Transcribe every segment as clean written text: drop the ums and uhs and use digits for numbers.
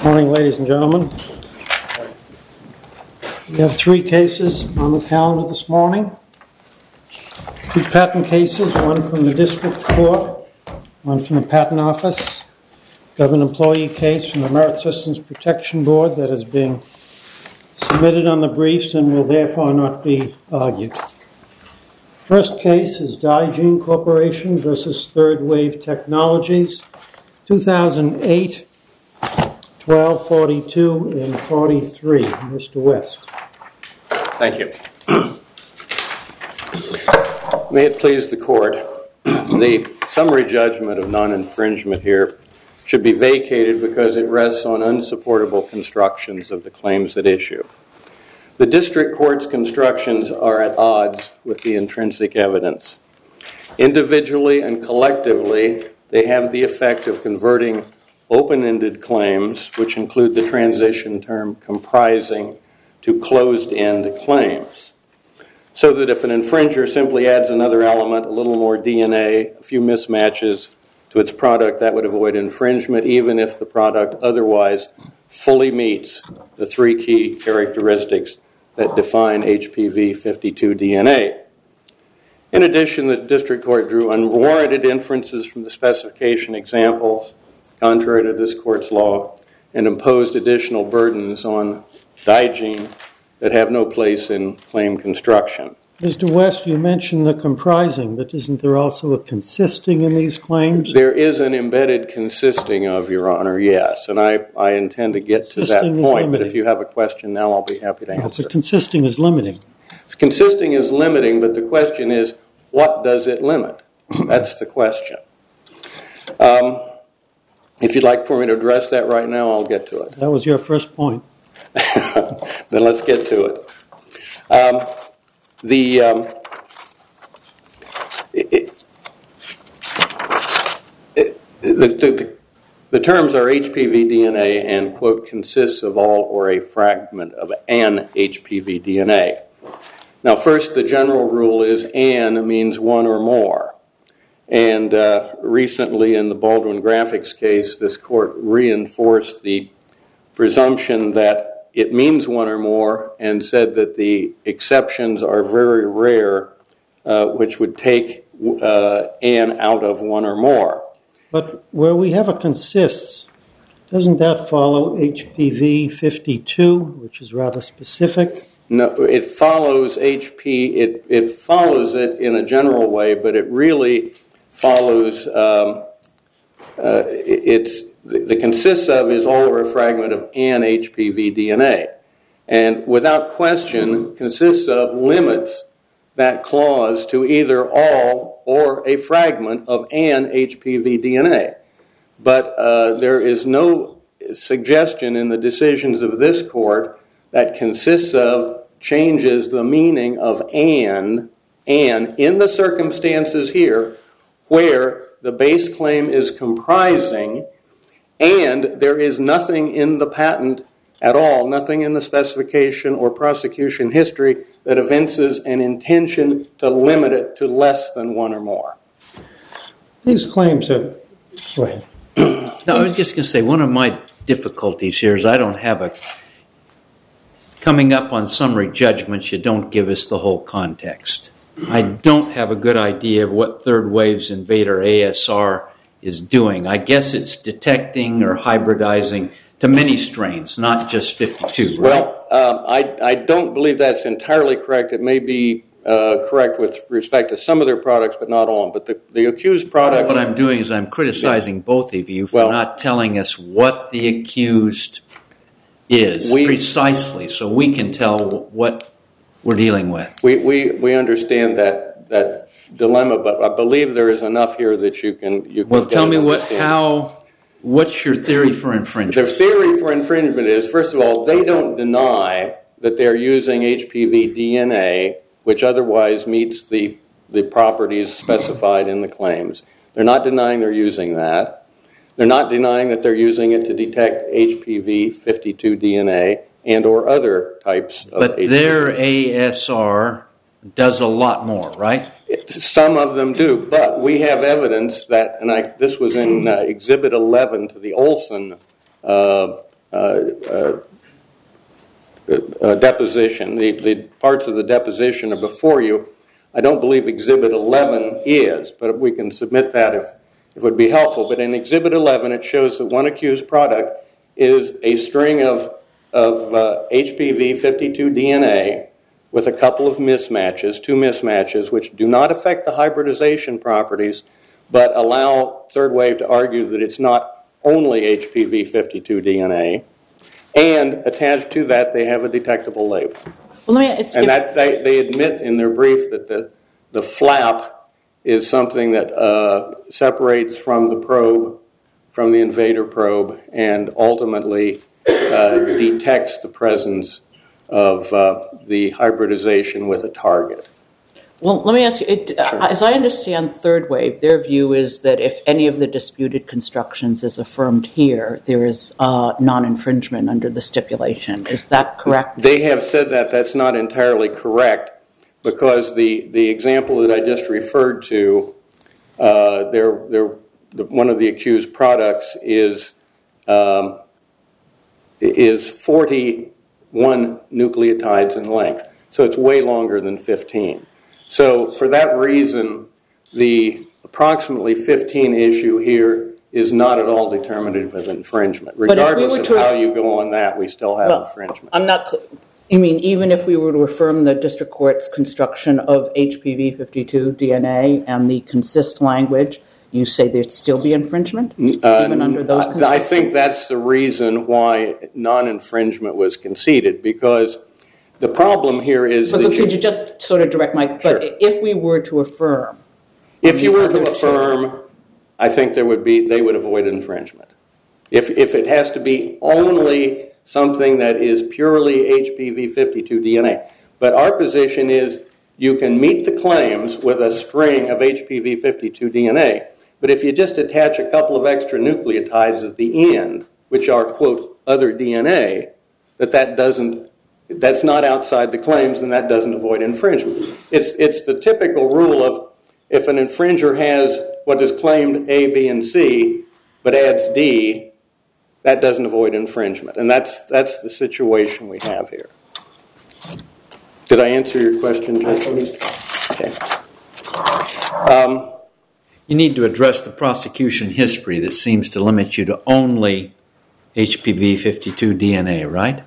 Morning, ladies and gentlemen. We have three cases on the calendar this morning. Two patent cases, one from the district court, one from the patent office. We have an employee case from the Merit Systems Protection Board that is being submitted on the briefs and will therefore not be argued. First case is Digene Corporation versus Third Wave Technologies, 2008, 1242 and 43. Mr. West. Thank you. May it please the court, the summary judgment of non-infringement here should be vacated because it rests on unsupportable constructions of the claims at issue. The district court's constructions are at odds with the intrinsic evidence. Individually and collectively, they have the effect of converting open-ended claims, which include the transition term comprising, to closed-end claims. So that if an infringer simply adds another element, a little more DNA, a few mismatches to its product, that would avoid infringement, even if the product otherwise fully meets the three key characteristics that define HPV 52 DNA. In addition, the district court drew unwarranted inferences from the specification examples, contrary to this court's law, and imposed additional burdens on Digene that have no place in claim construction. Mr. West, you mentioned the comprising, but isn't there also a consisting in these claims? There is an embedded consisting of, Your Honor, yes, and I intend to get to that point, but if you have a question now, I'll be happy to answer. But consisting is limiting. Consisting is limiting, but the question is, what does it limit? That's the question. If you'd like for me to address that right now, I'll get to it. That was your first point. Then let's get to it. The terms are HPV DNA and, quote, consists of all or a fragment of an HPV DNA. Now, first, the general rule is an means one or more. And recently in the Baldwin Graphics case, this court reinforced the presumption that it means one or more and said that the exceptions are very rare, which would take an out of one or more. But where we have a consists, doesn't that follow HPV 52, which is rather specific? No, it follows it follows it in a general way, but it really follows, the consists of is all or a fragment of an HPV DNA. And without question, consists of limits that clause to either all or a fragment of an HPV DNA. But there is no suggestion in the decisions of this court that consists of changes the meaning of an in the circumstances here where the base claim is comprising and there is nothing in the patent at all, nothing in the specification or prosecution history that evinces an intention to limit it to less than one or more. These claims are... Go ahead. No, I was just going to say, one of my difficulties here is I don't have a... Coming up on summary judgments, you don't give us the whole context. I don't have a good idea of what Third Wave's Invader ASR is doing. I guess it's detecting or hybridizing to many strains, not just 52, right? Well, I don't believe that's entirely correct. It may be correct with respect to some of their products, but not all. But the accused products... What I'm doing is I'm criticizing both of you for not telling us what the accused is precisely, so we can tell what we're dealing with. We understand that dilemma, but I believe there is enough here that you can well, tell me what's your theory for infringement? Their theory for infringement is, first of all, they don't deny that they're using HPV DNA, which otherwise meets the properties specified in the claims. They're not denying they're using that. They're not denying that they're using it to detect HPV 52 DNA and or other types of But HPV. Their ASR does a lot more, right? Some of them do, but we have evidence that, and this was in Exhibit 11 to the Olson deposition. The parts of the deposition are before you. I don't believe Exhibit 11 is, but we can submit that if it would be helpful. But in Exhibit 11, it shows that one accused product is a string of HPV 52 DNA with a couple of mismatches, 2 mismatches, which do not affect the hybridization properties, but allow Third Wave to argue that it's not only HPV 52 DNA. And attached to that, they have a detectable label. Well, let me ask and that they admit in their brief that the flap is something that separates from the probe, from the invader probe, and ultimately detects the presence of the hybridization with a target. Well, let me ask you, Sure. As I understand Third Wave, their view is that if any of the disputed constructions is affirmed here, there is non-infringement under the stipulation. Is that correct? They have said that that's not entirely correct, because the example that I just referred to, one of the accused products is 41 nucleotides in length. So it's way longer than 15. So for that reason, the approximately 15 issue here is not at all determinative of infringement. Regardless of how you go on that, we still have infringement. I'm not. You mean even if we were to affirm the district court's construction of HPV 52 DNA and the consist language, you say there'd still be infringement even under those constructions? I think that's the reason why non-infringement was conceded, because the problem here is But could you just sort of direct my... But Sure. if we were to affirm... If you were to affirm, I think they would avoid infringement. If it has to be only something that is purely HPV 52 DNA. But our position is you can meet the claims with a string of HPV 52 DNA, but if you just attach a couple of extra nucleotides at the end, which are, quote, other DNA, that's not outside the claims, and that doesn't avoid infringement. It's the typical rule of if an infringer has what is claimed A, B, and C, but adds D, that doesn't avoid infringement. And that's the situation we have here. Did I answer your question, Judge? Okay. You need to address the prosecution history that seems to limit you to only HPV 52 DNA, right?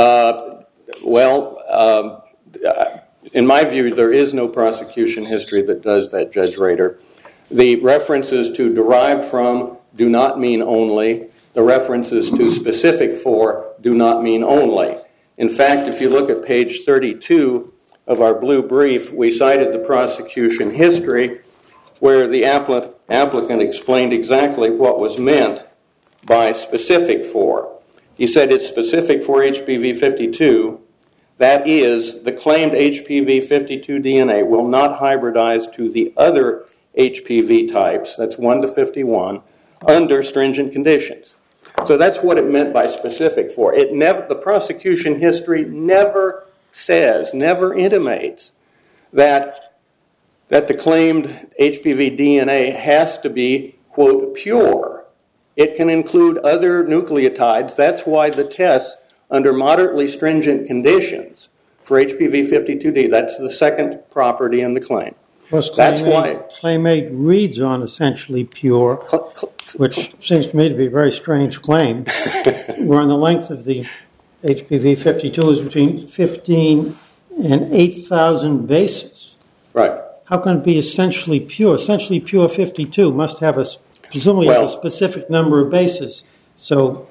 In my view, there is no prosecution history that does that, Judge Rader. The references to derived from do not mean only. The references to specific for do not mean only. In fact, if you look at page 32 of our blue brief, we cited the prosecution history where the applicant explained exactly what was meant by specific for. He said it's specific for HPV 52. That is, the claimed HPV 52 DNA will not hybridize to the other HPV types, that's 1 to 51, under stringent conditions. So that's what it meant by specific for. The prosecution history never says, never intimates that the claimed HPV DNA has to be, quote, pure. It can include other nucleotides. That's why the tests under moderately stringent conditions for HPV 52D, that's the second property in the claim. Plus, That's why Claim 8 reads on essentially pure, which seems to me to be a very strange claim, where the length of the HPV 52 is between 15 and 8,000 bases. Right. How can it be essentially pure? Essentially pure 52 must have presumably has a specific number of bases. So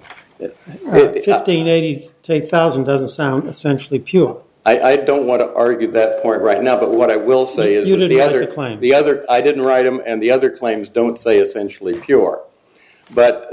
1580 to 8,000 doesn't sound essentially pure. I don't want to argue that point right now, but what I will say is You that didn't write the claim. I didn't write them, and the other claims don't say essentially pure. But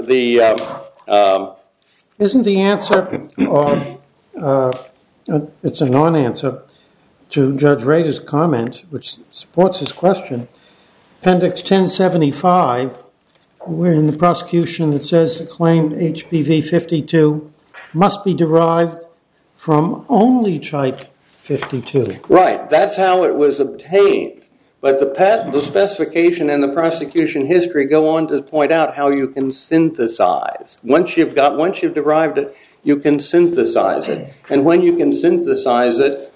Isn't the answer, or it's a non-answer, to Judge Rader's comment, which supports his question, Appendix 1075, where in the prosecution that says the claimed HPV 52 must be derived from only type 52. Right, that's how it was obtained. But the specification and the prosecution history go on to point out how you can synthesize. Once you've derived it, you can synthesize it. And when you can synthesize it,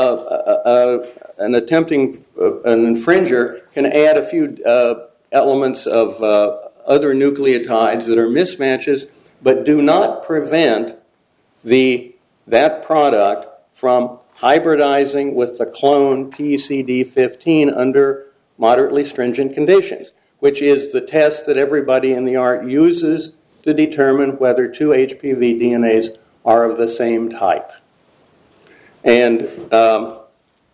an infringer can add a few elements of other nucleotides that are mismatches, but do not prevent that product from hybridizing with the clone PCD15 under moderately stringent conditions, which is the test that everybody in the art uses to determine whether two HPV DNAs are of the same type. And but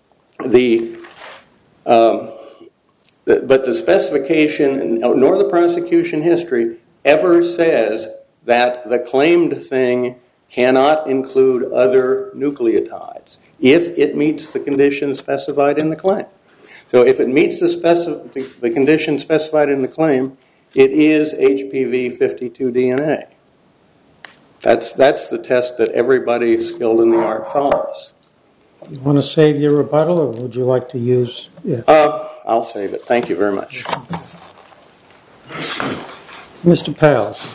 the specification nor the prosecution history ever says that the claimed thing cannot include other nucleotides if it meets the conditions specified in the claim. So if it meets the conditions specified in the claim, it is HPV52 DNA. That's the test that everybody skilled in the art follows. You want to save your rebuttal, or would you like to use it? I'll save it. Thank you very much. Mr. Pals.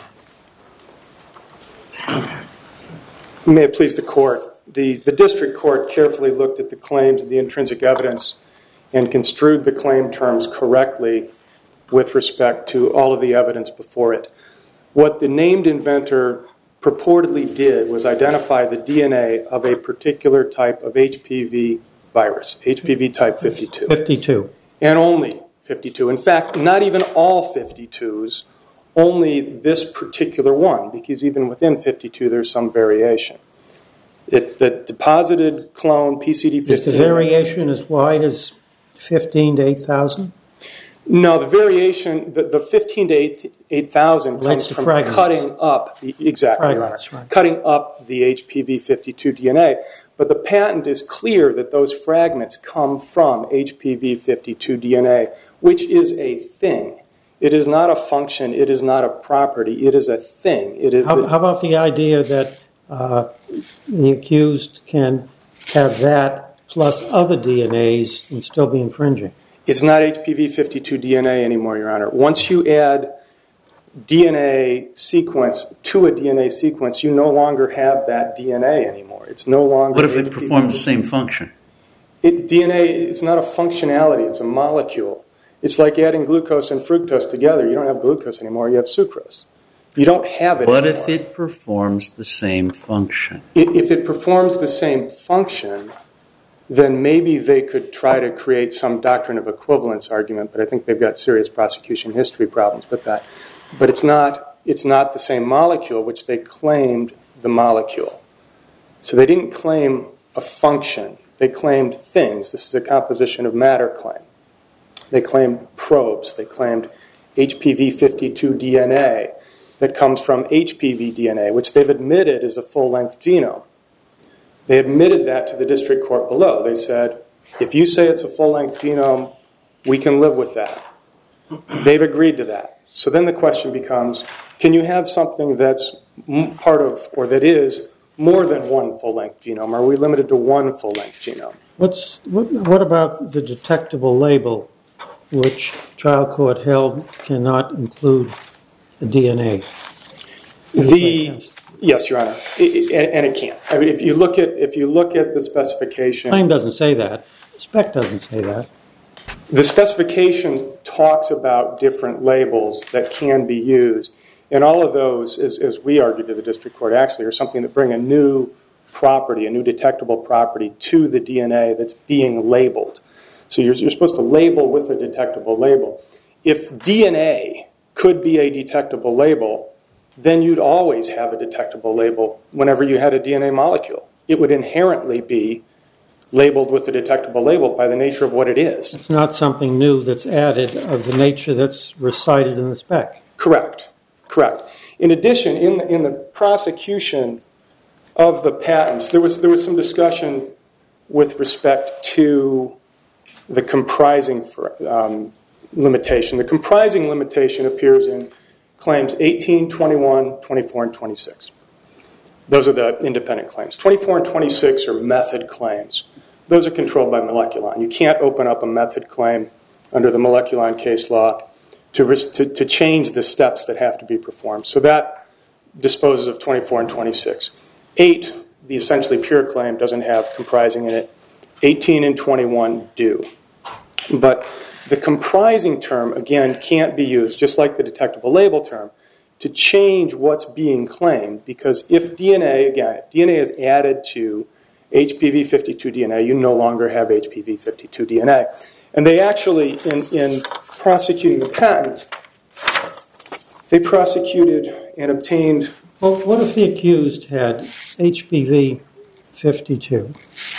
May it please the court. The district court carefully looked at the claims and the intrinsic evidence and construed the claim terms correctly with respect to all of the evidence before it. What the named inventor purportedly did was identify the DNA of a particular type of HPV virus, HPV type 52. 52. And only 52. In fact, not even all 52s, only this particular one, because even within 52 there's some variation. The deposited clone PCD15... Is the variation as wide as 15 to 8,000? No, the variation, the 15 to 8,000 comes from cutting up, exactly, Your Honor, right. Cutting up the HPV52 DNA. But the patent is clear that those fragments come from HPV52 DNA, which is a thing. It is not a function. It is not a property. It is a thing. It is. How about the idea that the accused can have that plus other DNAs and still be infringing? It's not HPV52 DNA anymore, Your Honor. Once you add DNA sequence to a DNA sequence, you no longer have that DNA anymore. It's no longer. What if it performs the same function? DNA, it's not a functionality. It's a molecule. It's like adding glucose and fructose together. You don't have glucose anymore. You have sucrose. You don't have it What anymore. if it performs the same function? If it performs the same function, then maybe they could try to create some doctrine of equivalence argument, but I think they've got serious prosecution history problems with that. But it's not the same molecule, which they claimed the molecule. So they didn't claim a function. They claimed things. This is a composition of matter claim. They claimed probes. They claimed HPV52 DNA that comes from HPV DNA, which they've admitted is a full-length genome. They admitted that to the district court below. They said, if you say it's a full-length genome, we can live with that. They've agreed to that. So then the question becomes, can you have something that's part of, or that is more than one full-length genome? Are we limited to one full-length genome? What about the detectable label, which trial court held cannot include a DNA? Yes, Your Honor, and it can't. I mean, if you look at the specification, the claim doesn't say that. The spec doesn't say that. The specification talks about different labels that can be used, and all of those, as we argued to the district court, actually are something that bring a new property, a new detectable property to the DNA that's being labeled. So you're supposed to label with a detectable label. If DNA could be a detectable label, then you'd always have a detectable label whenever you had a DNA molecule. It would inherently be labeled with a detectable label by the nature of what it is. It's not something new that's added of the nature that's recited in the spec. Correct. In addition, in the prosecution of the patents, there was some discussion with respect to the comprising limitation. The comprising limitation appears in claims 18, 21, 24, and 26. Those are the independent claims. 24 and 26 are method claims. Those are controlled by Moleculon. You can't open up a method claim under the Moleculon case law to change the steps that have to be performed. So that disposes of 24 and 26. 8, the essentially pure claim, doesn't have comprising in it. 18 and 21 do. But the comprising term, again, can't be used, just like the detectable label term, to change what's being claimed, because if DNA is added to HPV52 DNA, you no longer have HPV52 DNA. And they actually, in prosecuting the patent, they prosecuted and obtained... Well, what if the accused had HPV52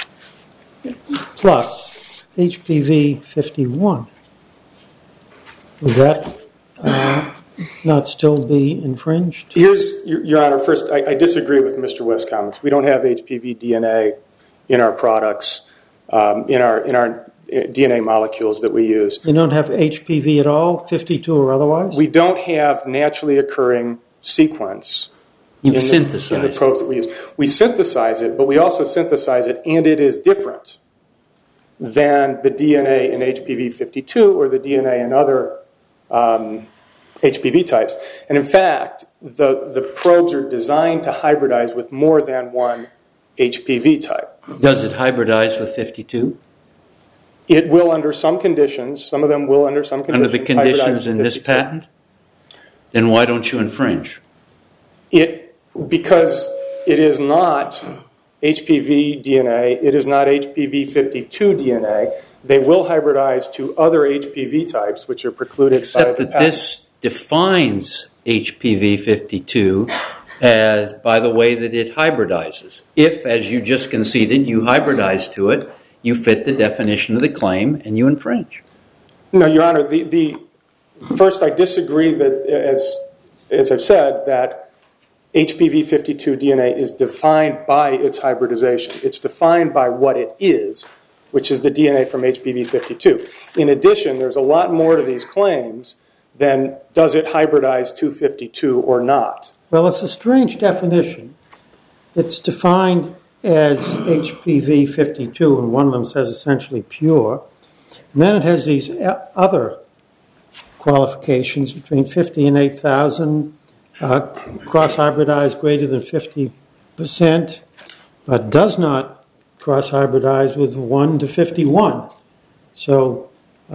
plus HPV51? Would that not still be infringed? Here's, Your Honor, first, I disagree with Mr. West's comments. We don't have HPV DNA in our products, in our DNA molecules that we use. You don't have HPV at all, 52 or otherwise? We don't have naturally occurring sequence in the probes that we use. We synthesize it, but we also synthesize it, and it is different than the DNA in HPV52 or the DNA in other HPV types. And in fact, the probes are designed to hybridize with more than one HPV type. Does it hybridize with 52? It will under some conditions. Some of them will under some conditions. Under the conditions in this patent? Then why don't you infringe? Because it is not HPV DNA. It is not HPV52 DNA. They will hybridize to other HPV types, which are precluded by the patent. Except that this defines HPV52 as by the way that it hybridizes. If, as you just conceded, you hybridize to it, you fit the definition of the claim and you infringe. No, Your Honor. First, I disagree that, as I've said, that HPV52 DNA is defined by its hybridization. It's defined by what it is, which is the DNA from HPV52. In addition, there's a lot more to these claims than does it hybridize to 52 or not. Well, it's a strange definition. It's defined as HPV52, and one of them says essentially pure. And then it has these other qualifications between 50 and 8,000, cross-hybridized greater than 50%, but does not cross-hybridize with 1 to 51. So,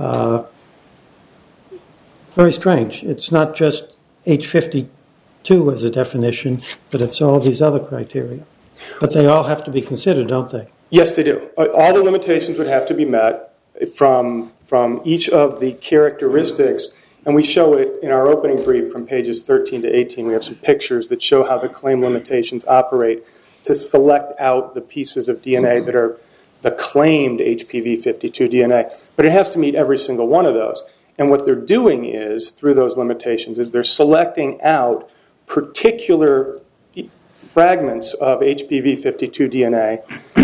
very strange. It's not just H52 as a definition, but it's all these other criteria. But they all have to be considered, don't they? Yes, they do. All the limitations would have to be met from each of the characteristics, and we show it in our opening brief from pages 13 to 18. We have some pictures that show how the claim limitations operate to select out the pieces of DNA that are the claimed HPV52 DNA. But it has to meet every single one of those. And what they're doing is, through those limitations, is they're selecting out particular fragments of HPV52 DNA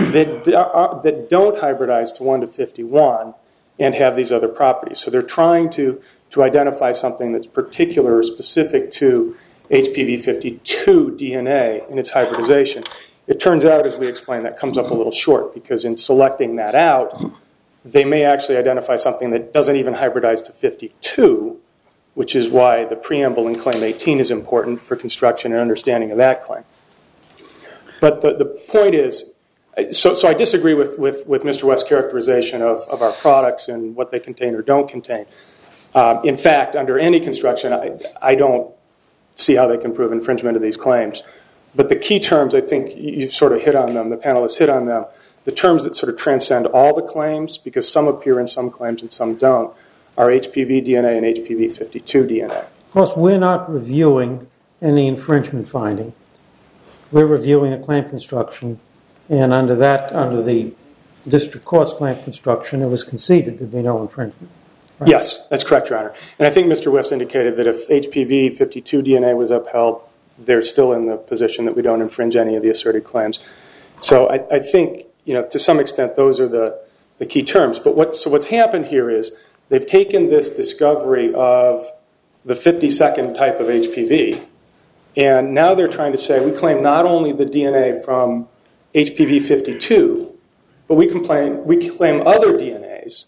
that don't hybridize to 1 to 51 and have these other properties. So they're trying to identify something that's particular or specific to HPV52 DNA in its hybridization. It turns out, as we explained, that comes up a little short, because in selecting that out, they may actually identify something that doesn't even hybridize to 52, which is why the preamble in Claim 18 is important for construction and understanding of that claim. But the point is, so I disagree with Mr. West's characterization of our products and what they contain or don't contain. In fact, under any construction, I don't see how they can prove infringement of these claims. But the key terms, I think you sort of hit on them, the panelists hit on them, the terms that sort of transcend all the claims, because some appear in some claims and some don't, are HPV DNA and HPV52 DNA. Of course, we're not reviewing any infringement finding. We're reviewing a claim construction, and under the district court's claim construction, it was conceded there'd be no infringement. Right? Yes, that's correct, Your Honor. And I think Mr. West indicated that if HPV52 DNA was upheld, they're still in the position that we don't infringe any of the asserted claims. So I think, to some extent, those are the key terms. But what's happened here is they've taken this discovery of the 52nd type of HPV, and now they're trying to say we claim not only the DNA from HPV52, but we claim other DNAs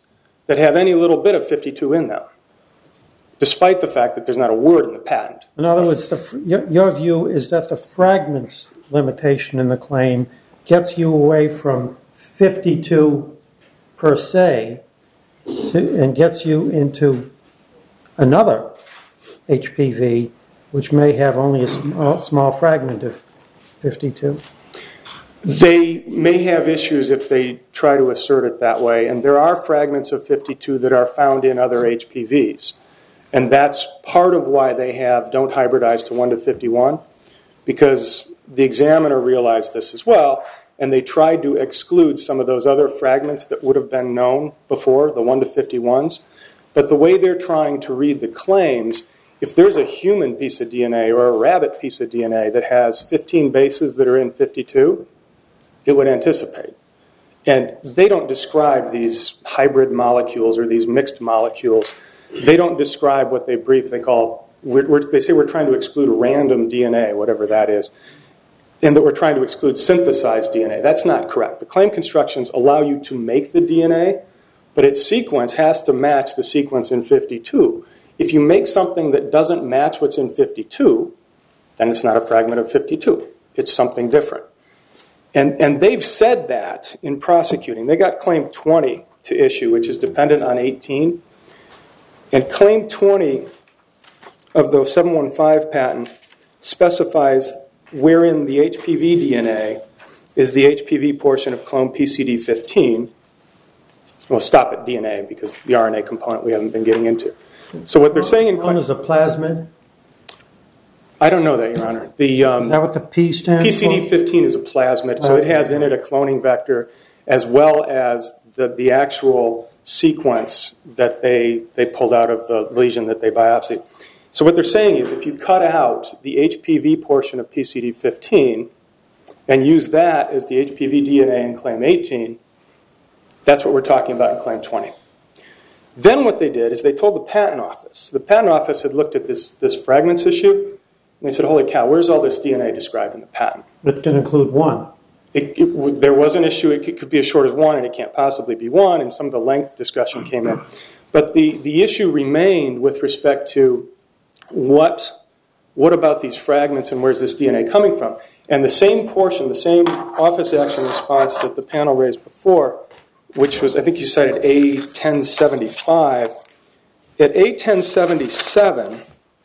that have any little bit of 52 in them, despite the fact that there's not a word in the patent. In other words, your view is that the fragments limitation in the claim gets you away from 52 per se and gets you into another HPV, which may have only a small fragment of 52. They may have issues if they try to assert it that way, and there are fragments of 52 that are found in other HPVs. And that's part of why they have don't hybridize to 1 to 51, because the examiner realized this as well, and they tried to exclude some of those other fragments that would have been known before, the 1 to 51s. But the way they're trying to read the claims, if there's a human piece of DNA or a rabbit piece of DNA that has 15 bases that are in 52, it would anticipate. And they don't describe these hybrid molecules or these mixed molecules. They don't describe what they brief. They say we're trying to exclude random DNA, whatever that is, and that we're trying to exclude synthesized DNA. That's not correct. The claim constructions allow you to make the DNA, but its sequence has to match the sequence in 52. If you make something that doesn't match what's in 52, then it's not a fragment of 52. It's something different. And they've said that in prosecuting. They got Claim 20 to issue, which is dependent on 18. And Claim 20 of the 715 patent specifies wherein the HPV DNA is the HPV portion of clone PCD15. We'll stop at DNA because the RNA component we haven't been getting into. So what they're saying in Clone is a plasmid? I don't know that, Your Honor. Is that what the P stands for? PCD15 is a plasmid, so it has in it a cloning vector as well as the actual sequence that they pulled out of the lesion that they biopsied. So what they're saying is if you cut out the HPV portion of PCD15 and use that as the HPV DNA in Claim 18, that's what we're talking about in Claim 20. Then what they did is they told the Patent Office. The Patent Office had looked at this fragments issue, and they said, holy cow, where's all this DNA described in the patent? It can include one. There was an issue. It could be as short as 1, and it can't possibly be 1, and some of the length discussion came in. But the issue remained with respect to what about these fragments and where's this DNA coming from? And the same portion, the same office action response that the panel raised before, which was, I think you cited A1075. At A1077,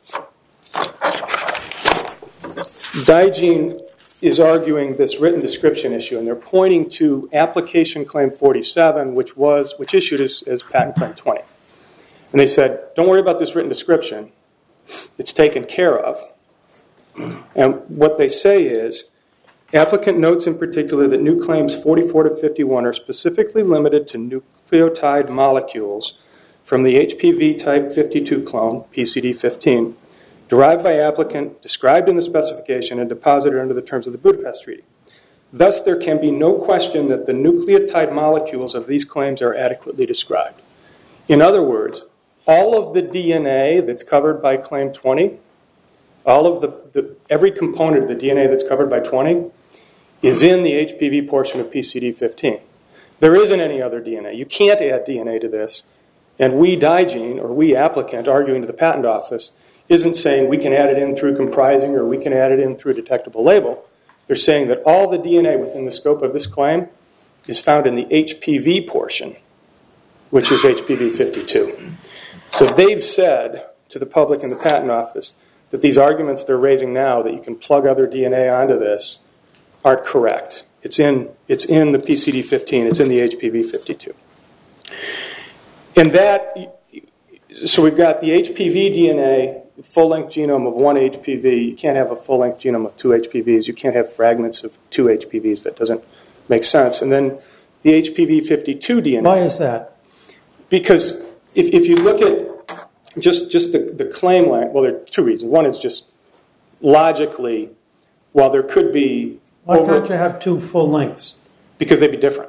Digene is arguing this written description issue, and they're pointing to application claim 47, which issued as patent claim 20. And they said, don't worry about this written description. It's taken care of. And what they say is, applicant notes in particular that new claims 44 to 51 are specifically limited to nucleotide molecules from the HPV type 52 clone, PCD15, derived by applicant, described in the specification, and deposited under the terms of the Budapest Treaty. Thus, there can be no question that the nucleotide molecules of these claims are adequately described. In other words, all of the DNA that's covered by Claim 20, all of every component of the DNA that's covered by 20 is in the HPV portion of PCD15. There isn't any other DNA. You can't add DNA to this. And we, Digene, or we, applicant, arguing to the patent office, isn't saying we can add it in through comprising or we can add it in through a detectable label. They're saying that all the DNA within the scope of this claim is found in the HPV portion, which is HPV 52. So they've said to the public and the patent office that these arguments they're raising now that you can plug other DNA onto this aren't correct. It's in the PCD15. It's in the HPV 52. And so we've got the HPV DNA, full-length genome of one HPV. You can't have a full-length genome of two HPVs. You can't have fragments of two HPVs. That doesn't make sense. And then the HPV 52 DNA. Why is that? Because if you look at just the claim line, well, there are two reasons. One is just logically, while there could be... Why can't you have two full lengths? Because they'd be different.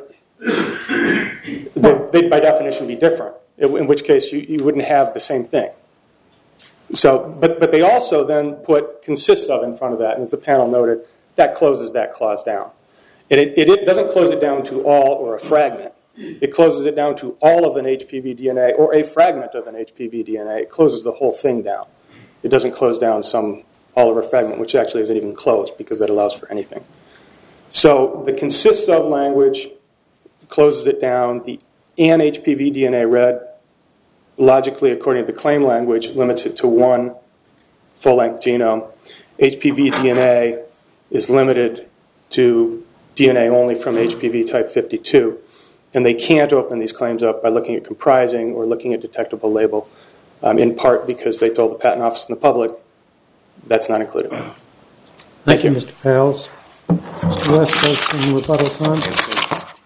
They'd by definition be different, in which case you wouldn't have the same thing. So, but they also then put consists of in front of that, and as the panel noted, that closes that clause down. And it doesn't close it down to all or a fragment. it closes it down to all of an HPV DNA or a fragment of an HPV DNA. It closes the whole thing down. It doesn't close down some all-over fragment, which actually isn't even closed because that allows for anything. So the consists of language closes it down. The an HPV DNA read, logically, according to the claim language, limits it to one full-length genome. HPV DNA is limited to DNA only from HPV type 52. And they can't open these claims up by looking at comprising or looking at detectable label, in part because they told the Patent Office and the public that's not included. Thank you, Mr. Pals. Mr. West has some rebuttal time.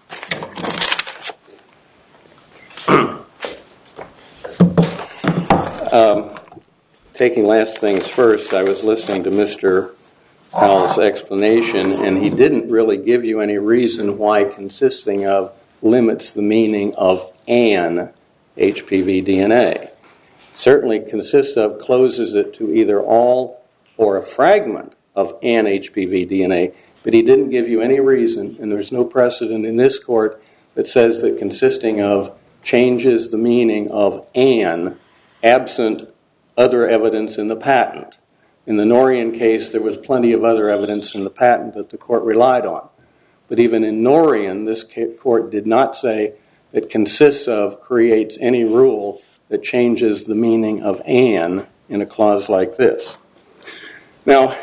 Taking last things first, I was listening to Mr. Powell's explanation, and he didn't really give you any reason why consisting of limits the meaning of an HPV DNA. Certainly consists of closes it to either all or a fragment of an HPV DNA, but he didn't give you any reason, and there's no precedent in this court that says that consisting of changes the meaning of an absent other evidence in the patent. In the Norian case, there was plenty of other evidence in the patent that the court relied on. But even in Norian, this court did not say that consists of creates any rule that changes the meaning of an in a clause like this. Now,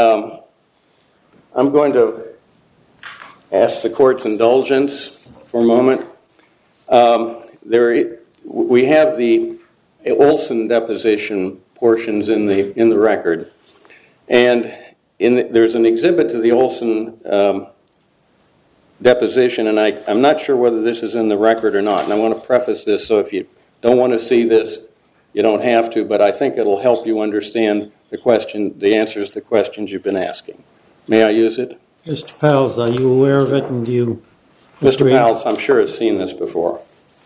I'm going to ask the court's indulgence for a moment. We have the Olson deposition portions in the record, and there's an exhibit to the Olson deposition, and I'm not sure whether this is in the record or not. And I want to preface this, so if you don't want to see this, you don't have to, but I think it'll help you understand the answers to the questions you've been asking. May I use it? Mr. Pals, are you aware of it, and do you Mr. agree? Pals, I'm sure, has seen this before.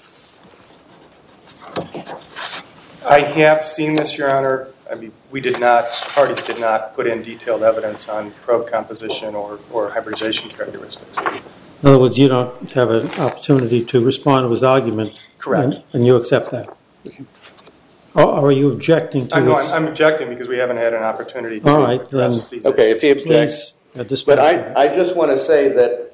I have seen this, Your Honor. I mean, parties did not put in detailed evidence on probe composition or hybridization characteristics. In other words, you don't have an opportunity to respond to his argument. Correct. And you accept that. Or are you objecting to it? I'm objecting because we haven't had an opportunity to address these Okay, if he issues. objects. But I just want to say that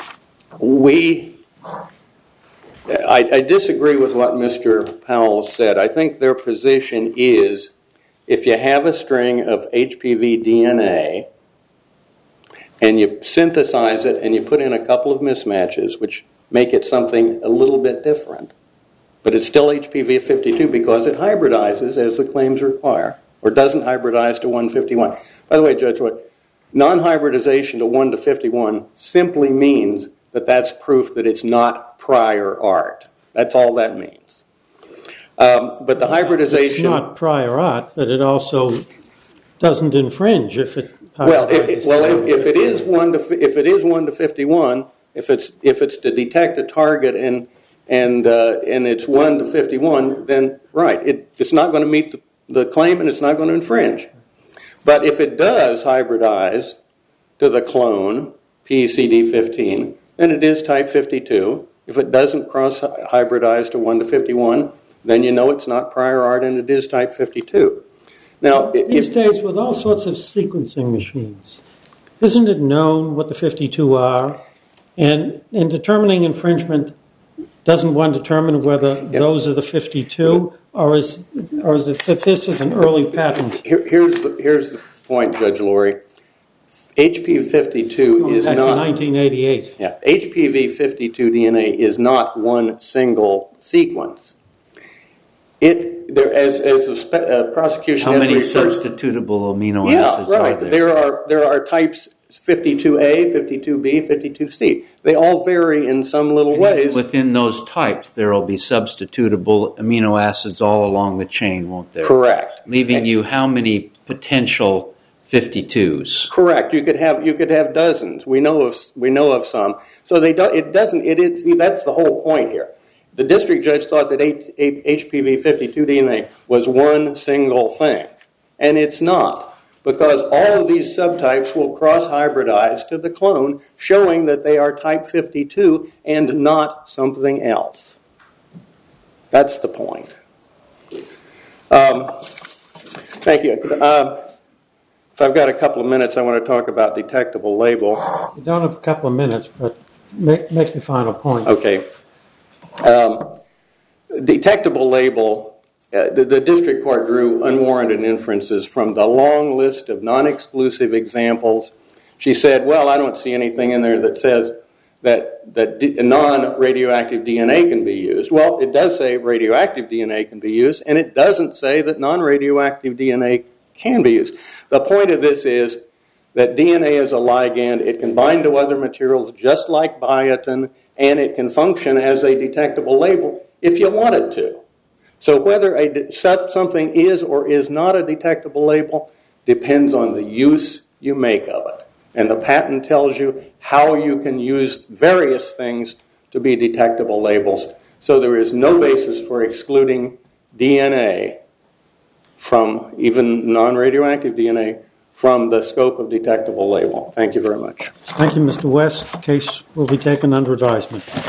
I disagree with what Mr. Powell said. I think their position is if you have a string of HPV DNA and you synthesize it and you put in a couple of mismatches, which make it something a little bit different, but it's still HPV 52 because it hybridizes as the claims require, or doesn't hybridize to 151. By the way, Judge Wood, non-hybridization to 1 to 51 simply means that that's proof that it's not prior art. That's all that means. But the hybridization... It's not prior art, but it also doesn't infringe if it... If it is 1 to 51, if it's to detect a target and it's 1 to 51, then right, it's not going to meet the claim and it's not going to infringe. But if it does hybridize to the clone PCD15, then it is type 52. If it doesn't cross-hybridize to 1 to 51, then you know it's not prior art and it is type 52. Now, these days, with all sorts of sequencing machines, isn't it known what the 52 are? And in determining infringement, doesn't one determine whether those are the 52, or is it that this is an early patent? Here's the point, Judge Lurie. HPV 52 is not... Back to 1988. Yeah, HPV 52 DNA is not one single sequence. As the prosecution... How many substitutable amino acids are there? There are types 52A, 52B, 52C. They all vary in some little ways. Within those types, there will be substitutable amino acids all along the chain, won't there? Correct. Leaving you how many potential 52s? Correct. You could have dozens. We know of some. So that's the whole point here. The district judge thought that HPV 52 DNA was one single thing, and it's not. because all of these subtypes will cross-hybridize to the clone, showing that they are type 52 and not something else. That's the point. Thank you. If I've got a couple of minutes, I want to talk about detectable label. You don't have a couple of minutes, but make your final point. Okay. Detectable label, the district court drew unwarranted inferences from the long list of non-exclusive examples. She said, well, I don't see anything in there that says that non-radioactive DNA can be used. Well, it does say radioactive DNA can be used, and it doesn't say that non-radioactive DNA can be used. The point of this is that DNA is a ligand. It can bind to other materials just like biotin, and it can function as a detectable label if you want it to. So whether something is or is not a detectable label depends on the use you make of it. And the patent tells you how you can use various things to be detectable labels. So there is no basis for excluding DNA from, even non-radioactive DNA, from the scope of detectable label. Thank you very much. Thank you, Mr. West. The case will be taken under advisement.